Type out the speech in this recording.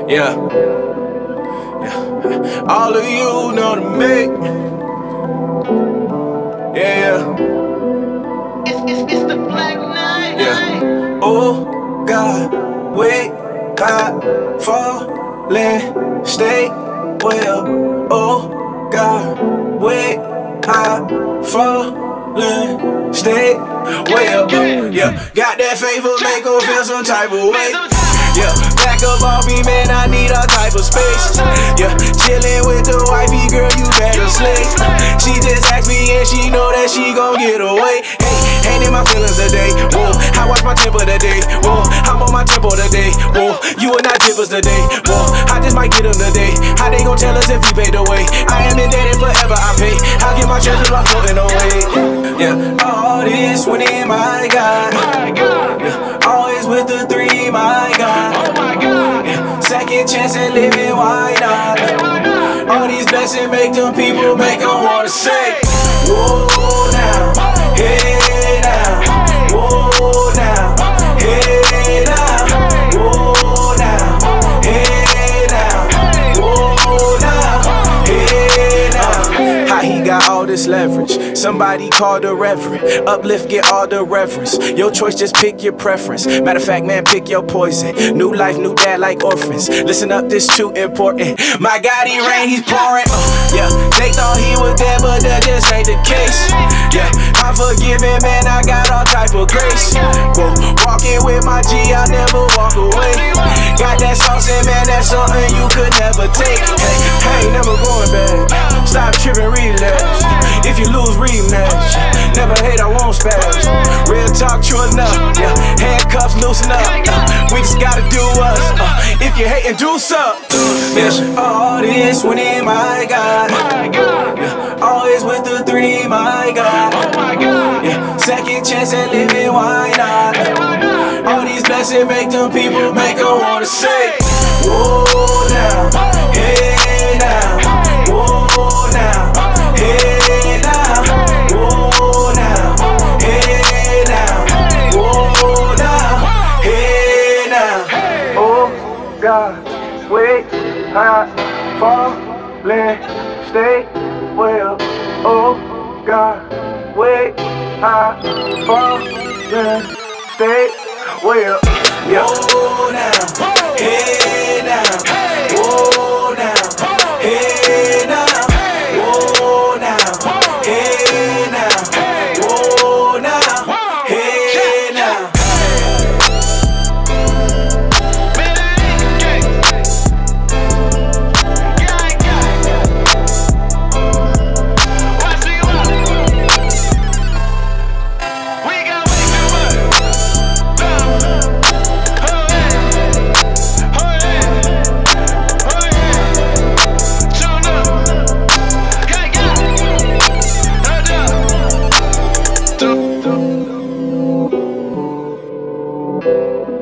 Yeah, yeah. All of you know the make. Yeah, It's the Black Knight. yeah. Oh God, wait, hot, falling, stay well. Oh God, wait, hot, falling, stay well. Yeah, got that favor, make her feel some type of way. Yeah, back up off me, man, I need all type of space. Yeah, chillin' with the wifey, girl, you better slay. She just asked me and she know that she gon' get away. Hey, ain't in my feelings today. Whoa, I watch my temper today. Whoa, I'm on my tempo today. Whoa, you are not tippers today. Whoa, I just might get them today. How they gon' tell us if we paid the way? I am indebted forever, I pay. I'll get my treasure while floating away. Yeah, all this winning, my God. Yeah, always with the three, my God. Yeah, second chance at living, why not? All these blessings make them people make them wanna say, whoa now, hey now, whoa now, hey now, whoa now, hey now, whoa now, hey now. How he got all this leverage? Somebody call the reverend. Uplift, get all the reverence. Your choice, just pick your preference. Matter of fact, man, pick your poison. New life, new dad like orphans. Listen up, this too important. My God, he rain, he's pouring. Yeah, they thought he was dead, but that just ain't the case. Yeah, I'm forgiven, man, I got all type of grace. Whoa, walking with my G, I never walk away. Got that sauce in, man, that's something you could never take. Hey, never going back. Stop tripping, relax. If you lose, rematch. Never hate, I won't spaz. Real talk, true enough. Yeah, handcuffs, loosen up. We just gotta do us. If you hatin', do something. Yeah, all this winning, my God. Yeah, always with the three, my God. Yeah, second chance at living, why not? All these blessings make them people make them wanna say, whoa now, hey now, whoa now, hey now, whoa now, hey now, whoa now, hey now. Oh God, wait, hot, falling, stay well. Oh God, wait, hot, falling, stay well. Yeah. Whoa now, hey now, whoa now, hey now, whoa now, hey now, whoa now, hey now. Hey,